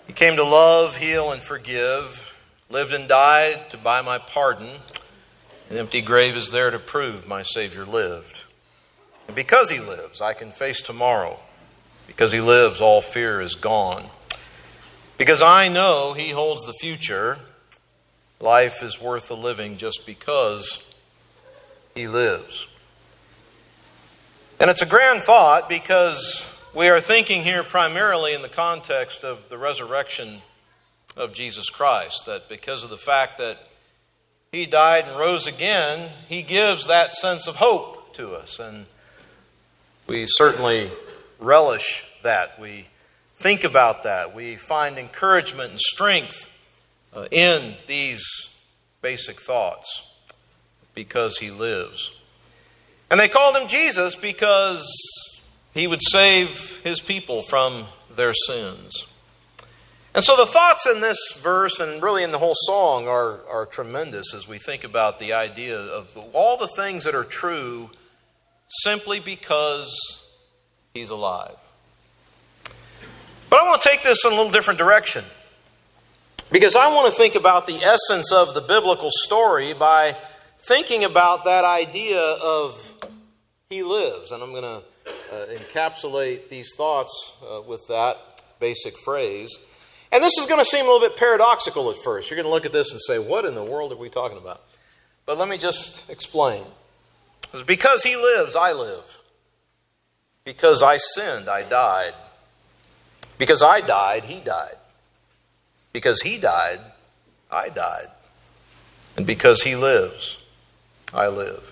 He came to love, heal, and forgive, lived and died to buy my pardon. An empty grave is there to prove my Savior lived. And because He lives, I can face tomorrow. Because He lives, all fear is gone. Because I know He holds the future, life is worth the living just because He lives. And it's a grand thought because we are thinking here primarily in the context of the resurrection of Jesus Christ, that because of the fact that He died and rose again, He gives that sense of hope to us. And we certainly relish that. We think about that. We find encouragement and strength in these basic thoughts because He lives. And they called Him Jesus because He would save His people from their sins. And so the thoughts in this verse and really in the whole song are tremendous as we think about the idea of all the things that are true simply because He's alive. But I want to take this in a little different direction because I want to think about the essence of the biblical story by thinking about that idea of He lives. And I'm going to encapsulate these thoughts with that basic phrase. And this is going to seem a little bit paradoxical at first. You're going to look at this and say, what in the world are we talking about? But let me just explain. Because He lives, I live. Because I sinned, I died. Because I died, He died. Because He died, I died. And because He lives, I live.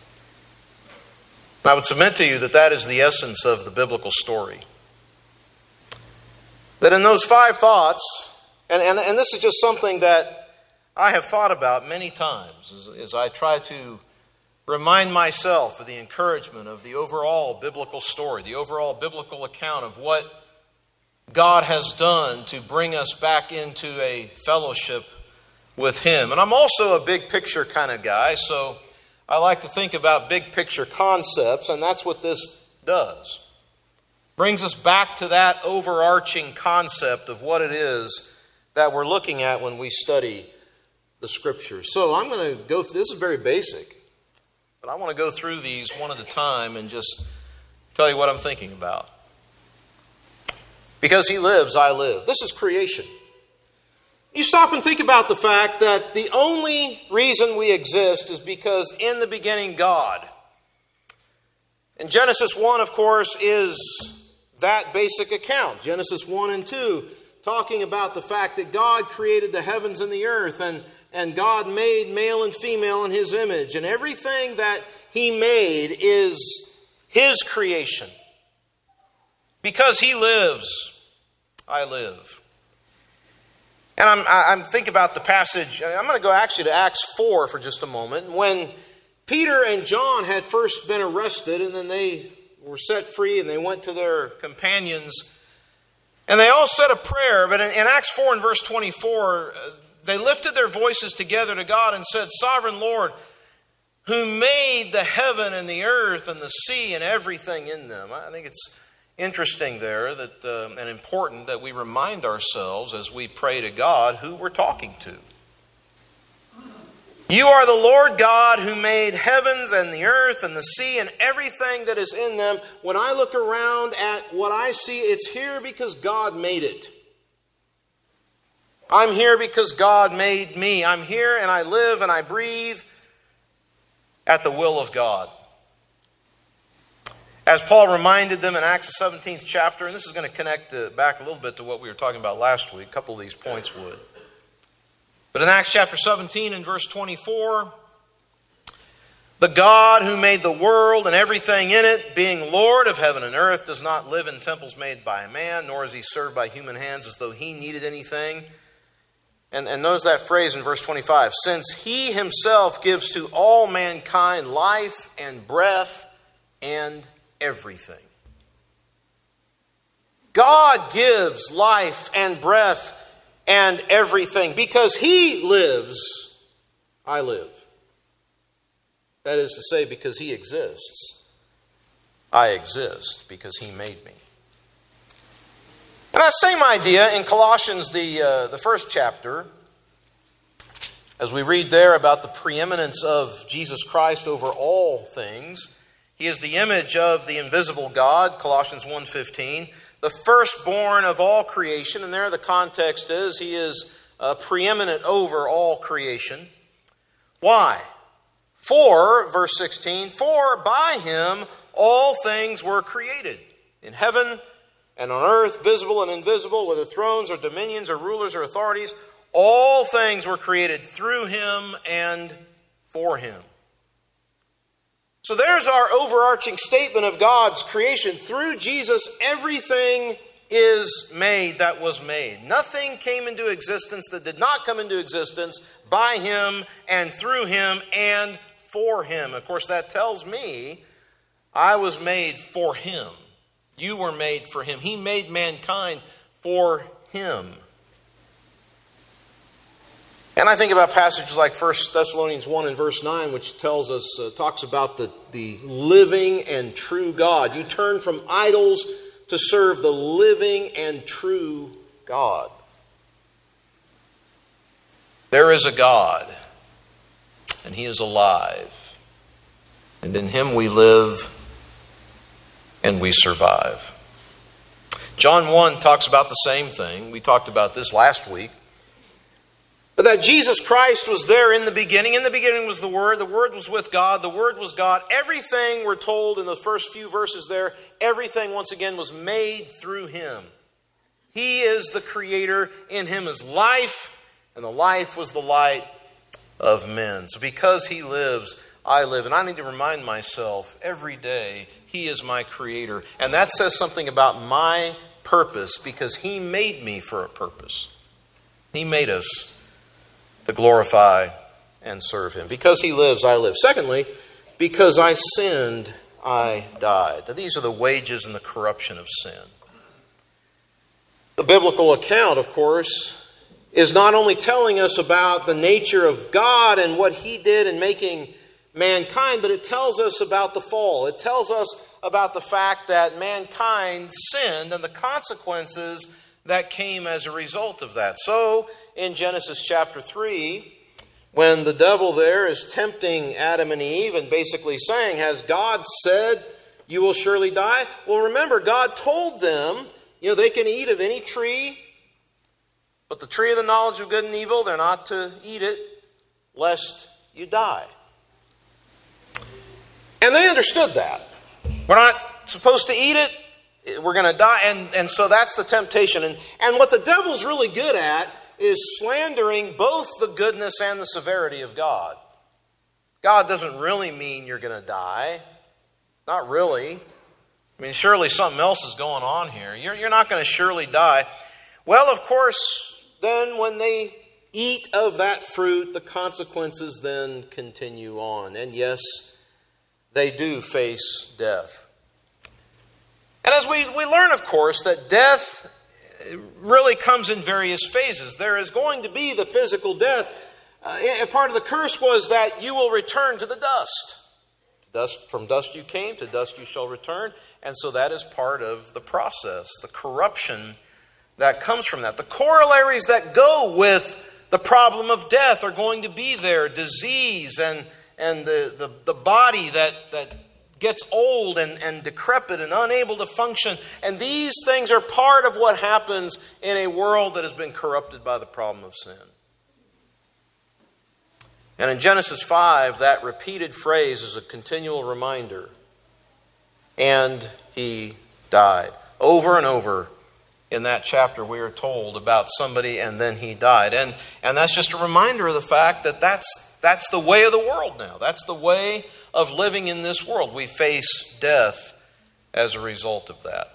I would submit to you that that is the essence of the biblical story. That in those 5 thoughts, and this is just something that I have thought about many times as I try to remind myself of the encouragement of the overall biblical story, the overall biblical account of what God has done to bring us back into a fellowship with Him. And I'm also a big picture kind of guy, so I like to think about big picture concepts, and that's what this does. Brings us back to that overarching concept of what it is that we're looking at when we study the Scriptures. So I'm going to go through, this is very basic, but I want to go through these one at a time and just tell you what I'm thinking about. Because He lives, I live. This is creation. You stop and think about the fact that the only reason we exist is because in the beginning, God. And Genesis 1, of course, is that basic account. Genesis 1 and 2, talking about the fact that God created the heavens and the earth, and God made male and female in His image. And everything that He made is His creation. Because He lives, I live. And I'm thinking about the passage. I'm going to go actually to Acts 4 for just a moment. When Peter and John had first been arrested, and then they were set free, and they went to their companions, and they all said a prayer. But in Acts 4 and verse 24, they lifted their voices together to God and said, Sovereign Lord, who made the heaven and the earth and the sea and everything in them. I think it's interesting there that and important that we remind ourselves as we pray to God who we're talking to. You are the Lord God who made heavens and the earth and the sea and everything that is in them. When I look around at what I see, it's here because God made it. I'm here because God made me. I'm here and I live and I breathe at the will of God. As Paul reminded them in Acts the 17th chapter, and this is going to connect back a little bit to what we were talking about last week, a couple of these points would. But in Acts chapter 17 and verse 24, the God who made the world and everything in it, being Lord of heaven and earth, does not live in temples made by man, nor is He served by human hands as though He needed anything. And notice that phrase in verse 25, since He Himself gives to all mankind life and breath and everything. God gives life and breath and everything. Because He lives, I live. That is to say, because He exists, I exist, because He made me. And that same idea in Colossians, the first chapter, as we read there about the preeminence of Jesus Christ over all things. He is the image of the invisible God, Colossians 1:15, the firstborn of all creation. And there the context is he is preeminent over all creation. Why? For, verse 16, for by him all things were created, in heaven and on earth, visible and invisible, whether thrones or dominions or rulers or authorities. All things were created through him and for him. So there's our overarching statement of God's creation. Through Jesus, everything is made that was made. Nothing came into existence that did not come into existence by him and through him and for him. Of course, that tells me I was made for him. You were made for him. He made mankind for him. And I think about passages like 1 Thessalonians 1 and verse 9, which tells us, talks about the living and true God. You turn from idols to serve the living and true God. There is a God, and he is alive. And in him we live and we survive. John 1 talks about the same thing. We talked about this last week. But that Jesus Christ was there in the beginning. In the beginning was the Word. The Word was with God. The Word was God. Everything, we're told in the first few verses there, everything once again was made through him. He is the creator. In him is life. And the life was the light of men. So because he lives, I live. And I need to remind myself every day, he is my creator. And that says something about my purpose because he made me for a purpose. He made us to glorify and serve him. Because he lives, I live. Secondly, because I sinned, I died. Now, these are the wages and the corruption of sin. The biblical account, of course, is not only telling us about the nature of God and what he did in making mankind, but it tells us about the fall. It tells us about the fact that mankind sinned and the consequences that came as a result of that. So, in Genesis chapter 3, when the devil there is tempting Adam and Eve and basically saying, has God said you will surely die? Well, remember, God told them, they can eat of any tree, but the tree of the knowledge of good and evil, they're not to eat it, lest you die. And they understood that. We're not supposed to eat it, we're going to die. And so that's the temptation. And what the devil's really good at is slandering both the goodness and the severity of God. God doesn't really mean you're going to die. Not really. I mean, surely something else is going on here. You're not going to surely die. Well, of course, then when they eat of that fruit, the consequences then continue on. And yes, they do face death. And as we learn, of course, that death really comes in various phases. There is going to be the physical death. And part of the curse was that you will return to the dust. From dust you came, to dust you shall return. And so that is part of the process, the corruption that comes from that. The corollaries that go with the problem of death are going to be there. Disease and the body that gets old and decrepit and unable to function. And these things are part of what happens in a world that has been corrupted by the problem of sin. And in Genesis 5, that repeated phrase is a continual reminder. And he died. Over and over in that chapter we are told about somebody and then he died. And that's just a reminder of the fact that that's the way of the world now. That's the way of living in this world. We face death as a result of that.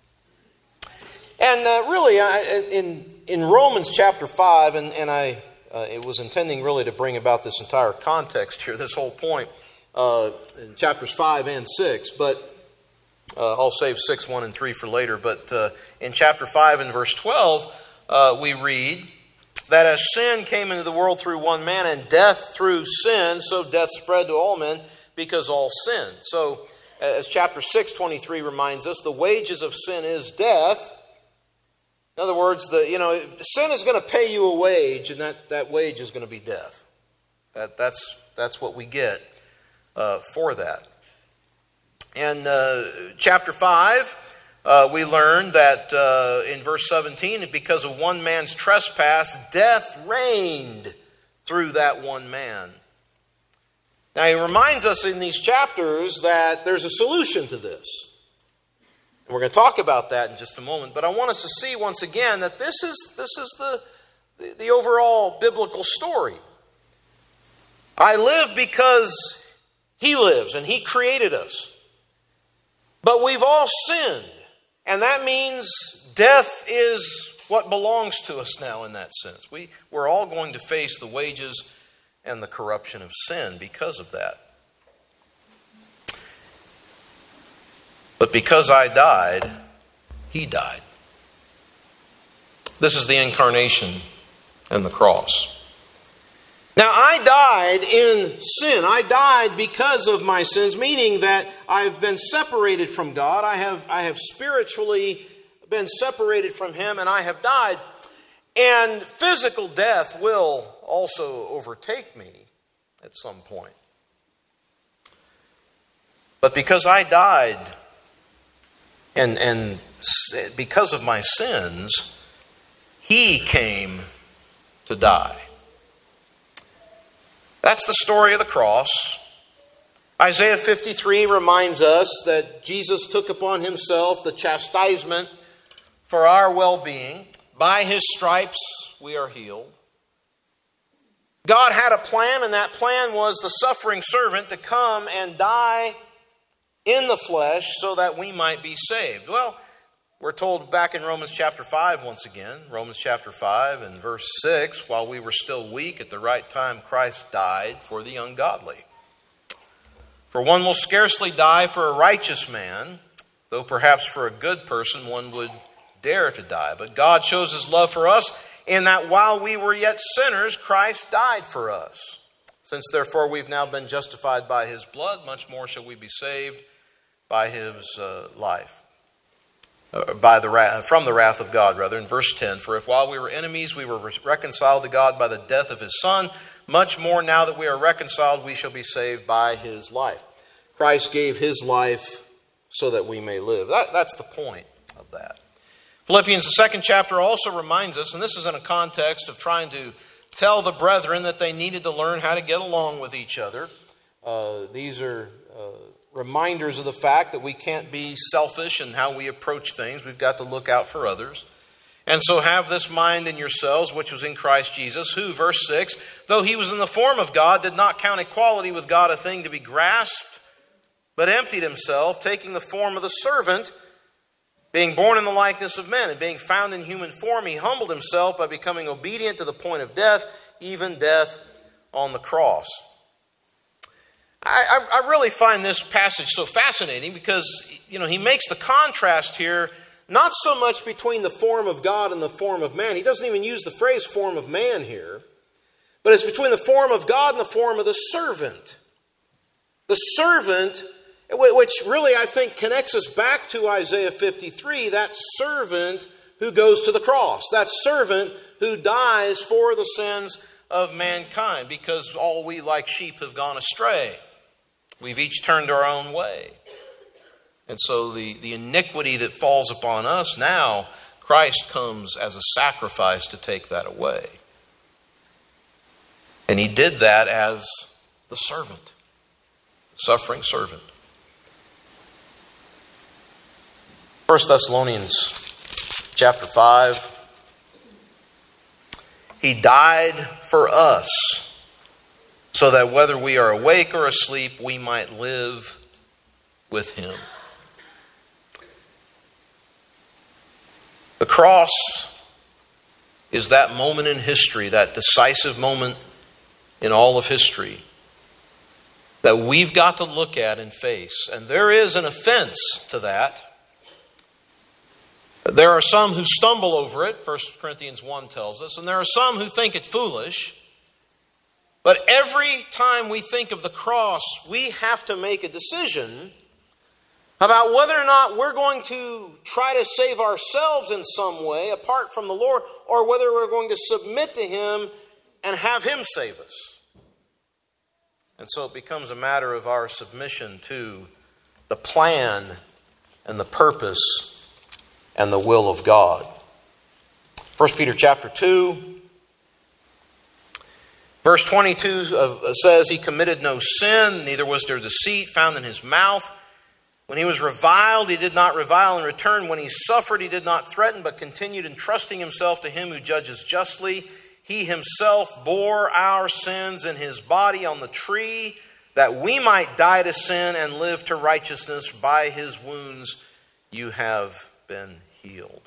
And really, in Romans chapter 5, and I was intending really to bring about this entire context here, this whole point, in chapters 5 and 6, but I'll save 6, 1, and 3 for later. But in chapter 5 and verse 12, we read that as sin came into the world through one man and death through sin, so death spread to all men because all sinned. So as chapter 6:23 reminds us, the wages of sin is death. In other words, sin is going to pay you a wage, and that wage is going to be death. That's what we get for that. In chapter 5, we learn that in verse 17, because of one man's trespass, death reigned through that one man. Now, he reminds us in these chapters that there's a solution to this. And we're going to talk about that in just a moment. But I want us to see once again that this is the overall biblical story. I live because He lives and He created us. But we've all sinned. And that means death is what belongs to us now in that sense. We're all going to face the wages and the corruption of sin because of that. But because I died, He died. This is the incarnation and the cross. Now, I died in sin. I died because of my sins, meaning that I've been separated from God. I have spiritually been separated from Him, and I have died. And physical death will also overtake me at some point. But because I died, and because of my sins, He came to die. That's the story of the cross. Isaiah 53 reminds us that Jesus took upon Himself the chastisement for our well-being. By His stripes we are healed. God had a plan, and that plan was the suffering servant to come and die in the flesh so that we might be saved. Well, we're told back in Romans chapter 5 once again, Romans chapter 5 and verse 6, while we were still weak, at the right time Christ died for the ungodly. For one will scarcely die for a righteous man, though perhaps for a good person one would dare to die. But God shows His love for us in that while we were yet sinners, Christ died for us. Since therefore we've now been justified by His blood, much more shall we be saved by His life. From the wrath of God, rather, in verse 10. For if while we were enemies we were reconciled to God by the death of His Son, much more now that we are reconciled we shall be saved by His life. Christ gave His life so that we may live. That's the point of that. Philippians, the 2nd chapter, also reminds us, and this is in a context of trying to tell the brethren that they needed to learn how to get along with each other. These are reminders of the fact that we can't be selfish in how we approach things. We've got to look out for others. And so have this mind in yourselves, which was in Christ Jesus, who, verse 6, though He was in the form of God, did not count equality with God a thing to be grasped, but emptied Himself, taking the form of the servant, being born in the likeness of men, and being found in human form, He humbled Himself by becoming obedient to the point of death, even death on the cross. I really find this passage so fascinating because, he makes the contrast here, not so much between the form of God and the form of man. He doesn't even use the phrase form of man here, but it's between the form of God and the form of the servant. The servant, which really I think connects us back to Isaiah 53, that servant who goes to the cross, that servant who dies for the sins of mankind, because all we like sheep have gone astray. We've each turned our own way. And so the iniquity that falls upon us now, Christ comes as a sacrifice to take that away. And He did that as the servant, the suffering servant. 1 Thessalonians chapter 5. He died for us, so that whether we are awake or asleep, we might live with Him. The cross is that moment in history, that decisive moment in all of history, that we've got to look at and face. And there is an offense to that. There are some who stumble over it, 1 Corinthians 1 tells us, and there are some who think it foolish. But every time we think of the cross, we have to make a decision about whether or not we're going to try to save ourselves in some way apart from the Lord, or whether we're going to submit to Him and have Him save us. And so it becomes a matter of our submission to the plan and the purpose and the will of God. 1 Peter chapter 2, verse 22 says, He committed no sin, neither was there deceit found in His mouth. When He was reviled, He did not revile in return. When He suffered, He did not threaten, but continued entrusting Himself to Him who judges justly. He Himself bore our sins in His body on the tree, that we might die to sin and live to righteousness. By His wounds you have been healed.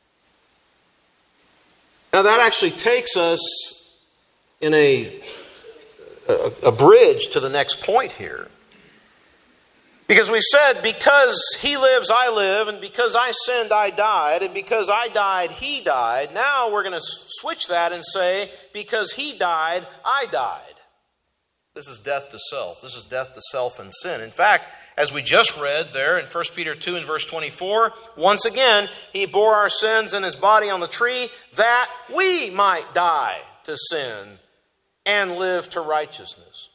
Now that actually takes us in a bridge to the next point here. Because we said, because He lives, I live, and because I sinned, I died, and because I died, He died. Now we're going to switch that and say, because He died, I died. This is death to self. This is death to self and sin. In fact, as we just read there in 1 Peter 2 and verse 24, once again, He bore our sins in His body on the tree that we might die to sin and live to righteousness.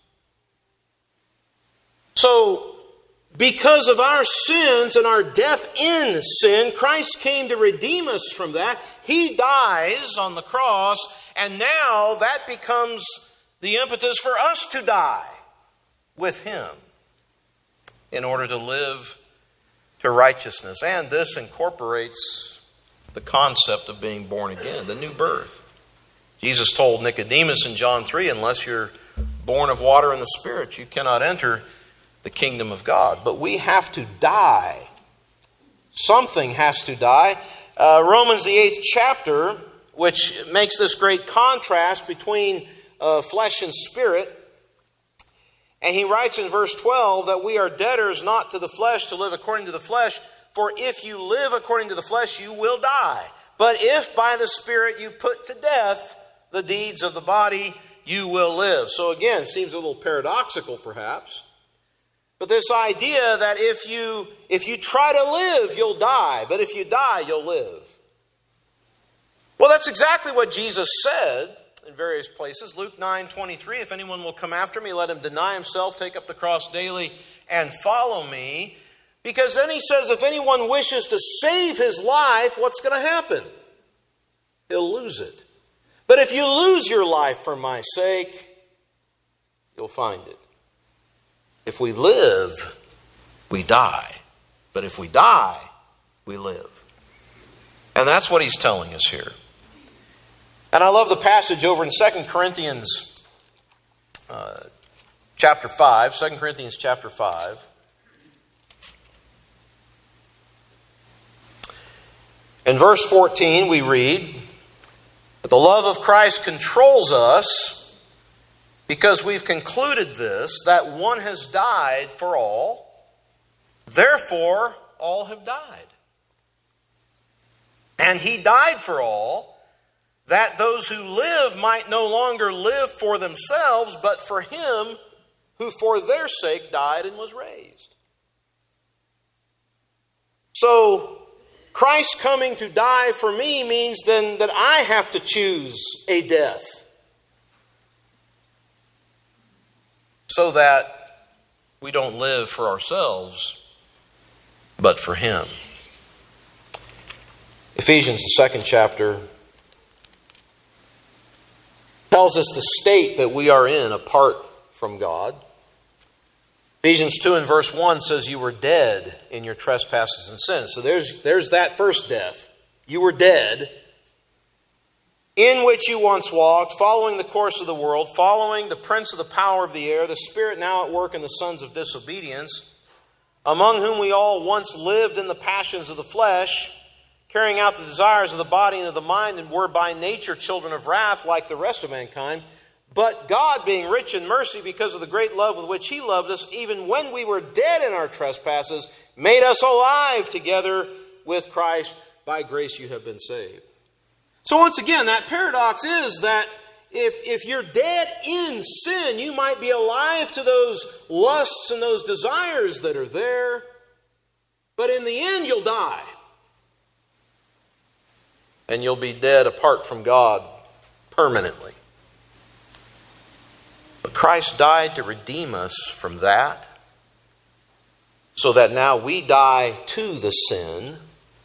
So, because of our sins and our death in sin, Christ came to redeem us from that. He dies on the cross, and now that becomes the impetus for us to die with Him in order to live to righteousness. And this incorporates the concept of being born again, the new birth. Jesus told Nicodemus in John 3, unless you're born of water and the Spirit, you cannot enter the kingdom of God. But we have to die. Something has to die. Romans, the 8th chapter, which makes this great contrast between flesh and spirit. And he writes in verse 12 that we are debtors not to the flesh to live according to the flesh. For if you live according to the flesh, you will die. But if by the Spirit you put to death the deeds of the body, you will live. So again, it seems a little paradoxical perhaps. But this idea that if you try to live, you'll die. But if you die, you'll live. Well, that's exactly what Jesus said in various places. Luke 9:23, if anyone will come after me, let him deny himself, take up the cross daily, and follow me. Because then he says, if anyone wishes to save his life, what's going to happen? He'll lose it. But if you lose your life for my sake, you'll find it. If we live, we die. But if we die, we live. And that's what he's telling us here. And I love the passage over in 2 Corinthians chapter 5. 2 Corinthians chapter 5. In verse 14 we read, "But the love of Christ controls us, because we've concluded this, that one has died for all, therefore all have died. And he died for all, that those who live might no longer live for themselves, but for him who for their sake died and was raised." So, Christ coming to die for me means then that I have to choose a death, so that we don't live for ourselves, but for him. Ephesians, the 2nd chapter, tells us the state that we are in apart from God. Ephesians 2 and verse 1 says you were dead in your trespasses and sins. So there's that first death. You were dead, in which you once walked, following the course of the world, following the prince of the power of the air, the spirit now at work in the sons of disobedience, among whom we all once lived in the passions of the flesh, carrying out the desires of the body and of the mind, and were by nature children of wrath like the rest of mankind. But God, being rich in mercy because of the great love with which he loved us, even when we were dead in our trespasses, made us alive together with Christ. By grace you have been saved. So once again, that paradox is that if you're dead in sin, you might be alive to those lusts and those desires that are there. But in the end, you'll die. And you'll be dead apart from God permanently. But Christ died to redeem us from that, so that now we die to the sin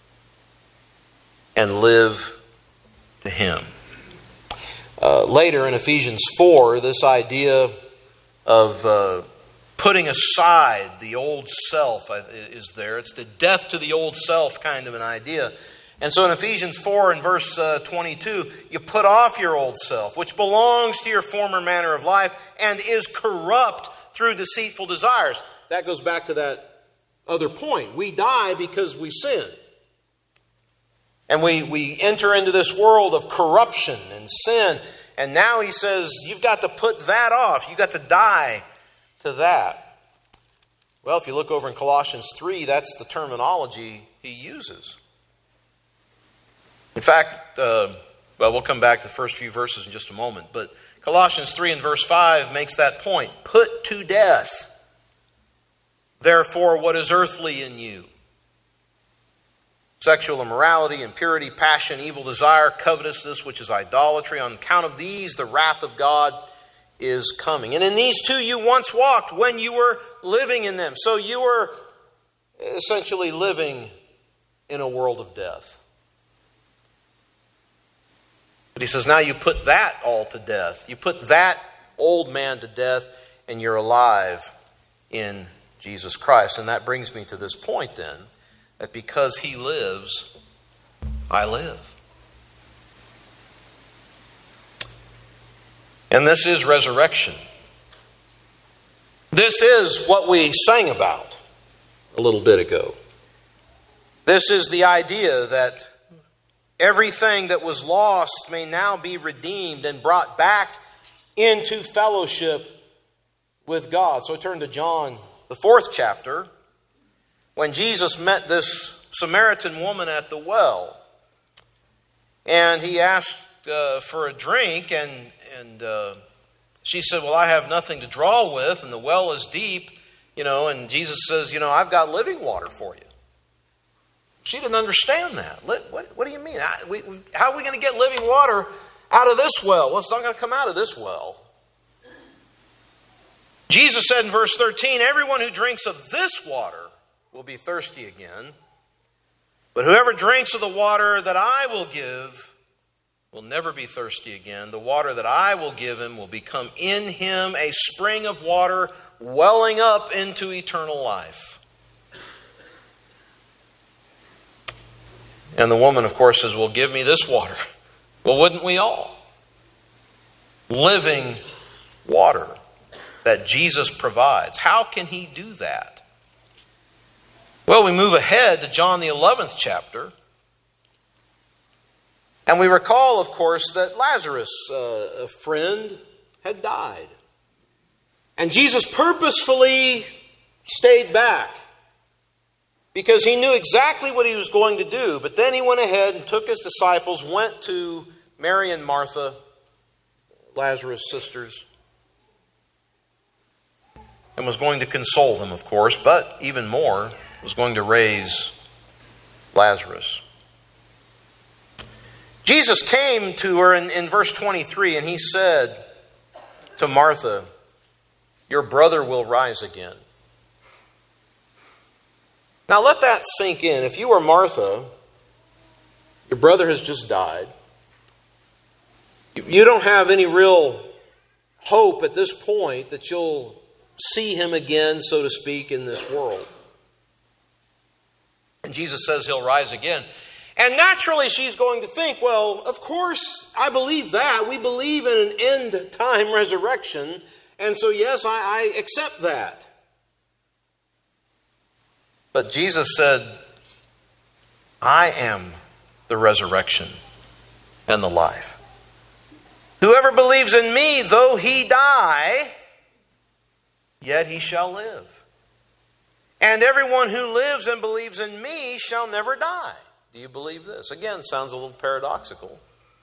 and live to Him. Later in Ephesians 4, this idea of putting aside the old self is there. It's the death to the old self kind of an idea. And so in Ephesians 4 and verse 22, you put off your old self, which belongs to your former manner of life and is corrupt through deceitful desires. That goes back to that other point. We die because we sin. And we enter into this world of corruption and sin. And now he says, you've got to put that off. You've got to die to that. Well, if you look over in Colossians 3, that's the terminology he uses. In fact, we'll come back to the first few verses in just a moment. But Colossians 3 and verse 5 makes that point. Put to death, therefore, what is earthly in you. Sexual immorality, impurity, passion, evil desire, covetousness, which is idolatry. On account of these, the wrath of God is coming. And in these two you once walked when you were living in them. So you were essentially living in a world of death. But he says, now you put that all to death. You put that old man to death, and you're alive in Jesus Christ. And that brings me to this point then, that because He lives, I live. And this is resurrection. This is what we sang about a little bit ago. This is the idea that everything that was lost may now be redeemed and brought back into fellowship with God. So I turn to John, the 4th chapter, when Jesus met this Samaritan woman at the well. And he asked for a drink, and she said, well, I have nothing to draw with, and the well is deep, and Jesus says, I've got living water for you. She didn't understand that. What do you mean? How are we going to get living water out of this well? Well, it's not going to come out of this well. Jesus said in verse 13, everyone who drinks of this water will be thirsty again. But whoever drinks of the water that I will give will never be thirsty again. The water that I will give him will become in him a spring of water welling up into eternal life. And the woman, of course, says, well, give me this water. Well, wouldn't we all? Living water that Jesus provides. How can He do that? Well, we move ahead to John the 11th chapter. And we recall, of course, that Lazarus, a friend, had died. And Jesus purposefully stayed back because He knew exactly what He was going to do. But then He went ahead and took His disciples, went to Mary and Martha, Lazarus' sisters, and was going to console them, of course, but even more, was going to raise Lazarus. Jesus came to her in verse 23, and He said to Martha, your brother will rise again. Now let that sink in. If you were Martha, your brother has just died. You don't have any real hope at this point that you'll see him again, so to speak, in this world. And Jesus says He'll rise again. And naturally she's going to think, well, of course, I believe that. We believe in an end-time resurrection. And so, yes, I accept that. But Jesus said, I am the resurrection and the life. Whoever believes in me, though he die, yet he shall live. And everyone who lives and believes in me shall never die. Do you believe this? Again, sounds a little paradoxical.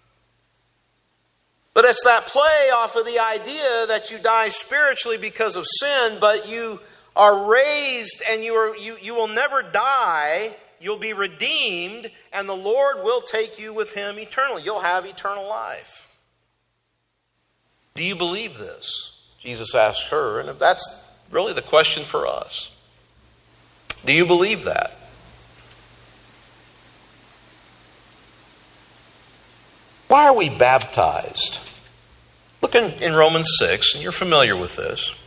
But it's that play off of the idea that you die spiritually because of sin, but you are raised and you will never die. You'll be redeemed, and the Lord will take you with Him eternally. You'll have eternal life. Do you believe this? Jesus asked her, and that's really the question for us. Do you believe that? Why are we baptized? Look in Romans 6, and you're familiar with this.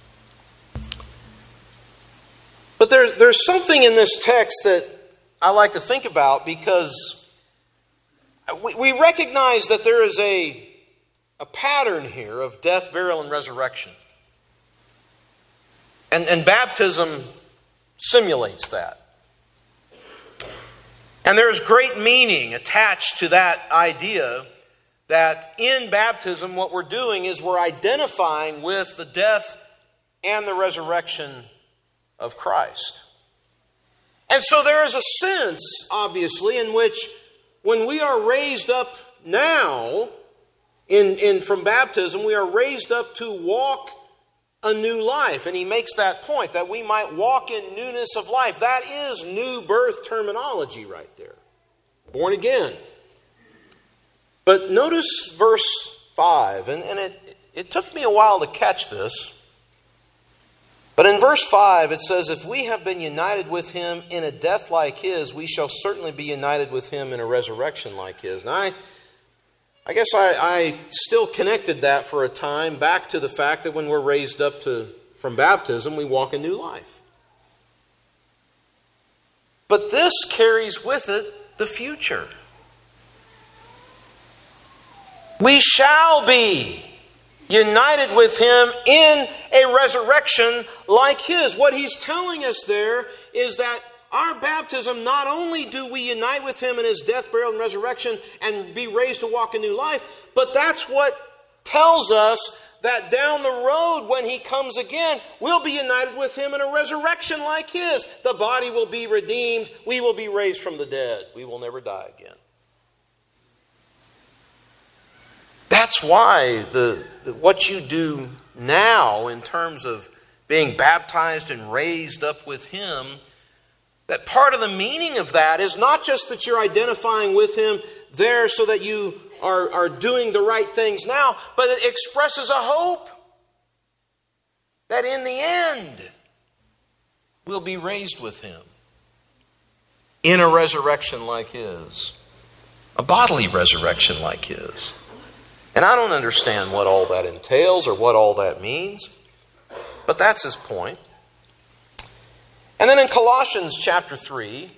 But there's something in this text that I like to think about, because we recognize that there is a pattern here of death, burial, and resurrection. And baptism simulates that. And there's great meaning attached to that idea that in baptism what we're doing is we're identifying with the death and the resurrection of Christ. And so there is a sense, obviously, in which when we are raised up now from baptism, we are raised up to walk a new life. And he makes that point, that we might walk in newness of life. That is new birth terminology right there. Born again. But notice verse 5, and it took me a while to catch this. But in verse 5 it says, if we have been united with Him in a death like His, we shall certainly be united with Him in a resurrection like His. Now I guess I still connected that for a time back to the fact that when we're raised up from baptism, we walk a new life. But this carries with it the future. We shall be united with Him in a resurrection like His. What he's telling us there is that our baptism, not only do we unite with Him in His death, burial, and resurrection and be raised to walk a new life, but that's what tells us that down the road when He comes again, we'll be united with Him in a resurrection like His. The body will be redeemed. We will be raised from the dead. We will never die again. That's why what you do now in terms of being baptized and raised up with Him, that part of the meaning of that is not just that you're identifying with Him there so that you are doing the right things now, but it expresses a hope that in the end we'll be raised with Him in a resurrection like His, a bodily resurrection like His. And I don't understand what all that entails or what all that means, but that's his point. And then in Colossians chapter 3,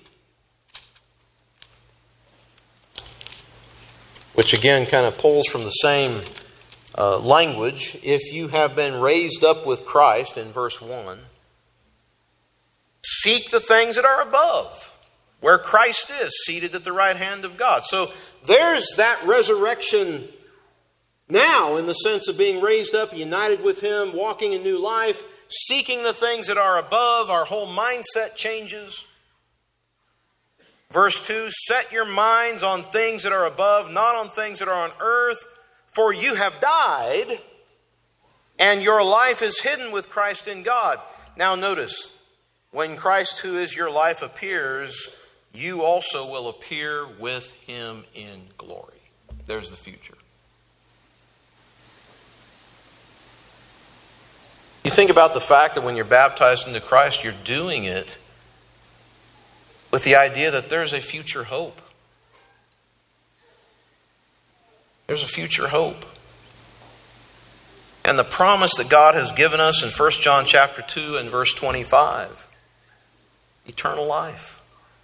which again kind of pulls from the same language, if you have been raised up with Christ in verse 1, seek the things that are above, where Christ is, seated at the right hand of God. So there's that resurrection now, in the sense of being raised up, united with Him, walking a new life, seeking the things that are above, our whole mindset changes. Verse 2, set your minds on things that are above, not on things that are on earth, for you have died, and your life is hidden with Christ in God. Now notice, when Christ, who is your life, appears, you also will appear with Him in glory. There's the future. You think about the fact that when you're baptized into Christ, you're doing it with the idea that there's a future hope. There's a future hope. And the promise that God has given us in 1 John chapter 2 and verse 25, eternal life.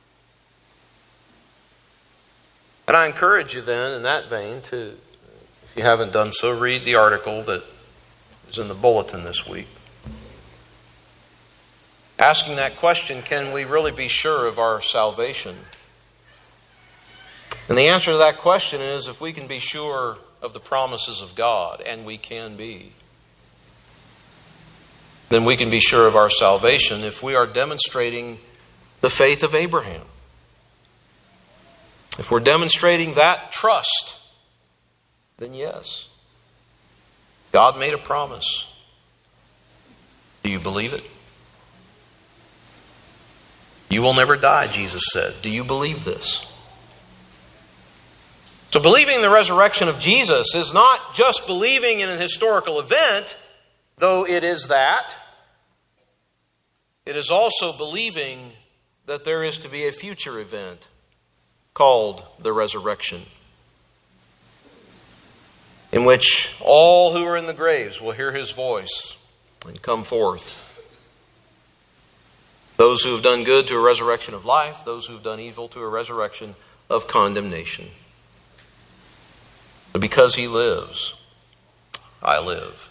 And I encourage you then, in that vein, to, if you haven't done so, read the article that is in the bulletin this week. Asking that question, can we really be sure of our salvation? And the answer to that question is, if we can be sure of the promises of God, and we can be, then we can be sure of our salvation if we are demonstrating the faith of Abraham. If we're demonstrating that trust, then yes. God made a promise. Do you believe it? You will never die, Jesus said. Do you believe this? So believing the resurrection of Jesus is not just believing in an historical event, though it is that. It is also believing that there is to be a future event called the resurrection, in which all who are in the graves will hear His voice and come forth. Those who have done good to a resurrection of life, those who have done evil to a resurrection of condemnation. But because He lives, I live.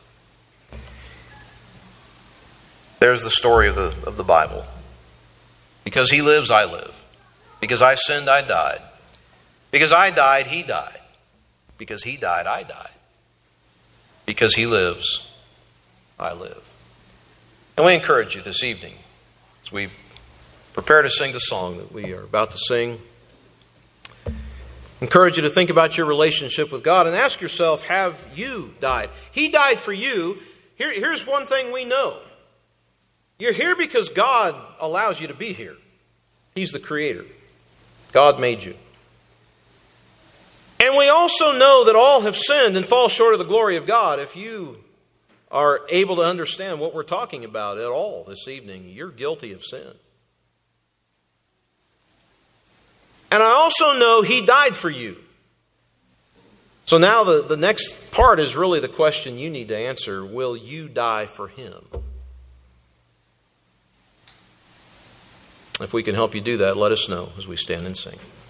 There's the story of the Bible. Because He lives, I live. Because I sinned, I died. Because I died, He died. Because He died, I died. Because He lives, I live. And we encourage you this evening, as we prepare to sing the song that we are about to sing, encourage you to think about your relationship with God and ask yourself, have you died? He died for you. Here's one thing we know. You're here because God allows you to be here. He's the Creator. God made you. And we also know that all have sinned and fall short of the glory of God. If you are able to understand what we're talking about at all this evening, you're guilty of sin. And I also know He died for you. So now the next part is really the question you need to answer. Will you die for Him? If we can help you do that, let us know as we stand and sing.